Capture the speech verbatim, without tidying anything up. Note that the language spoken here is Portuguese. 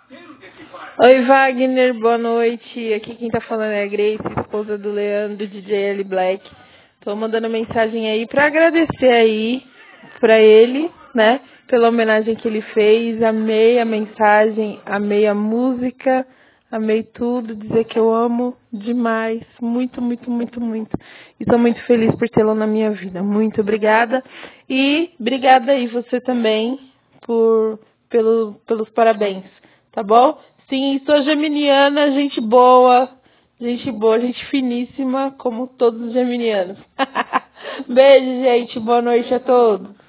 Oi, Wagner, boa noite. Aqui quem tá falando é a Grace, esposa do Leandro, D J L Black. Tô mandando mensagem aí pra agradecer aí pra ele, né, pela homenagem que ele fez. Amei a mensagem, amei a música, amei tudo, dizer que eu amo demais, muito, muito, muito, muito. E tô muito feliz por tê-lo na minha vida. Muito obrigada. E obrigada aí você também por pelo, pelos parabéns, tá bom? Sim, sou geminiana, gente boa, gente boa, gente finíssima, como todos os geminianos. Beijo, gente, boa noite a todos.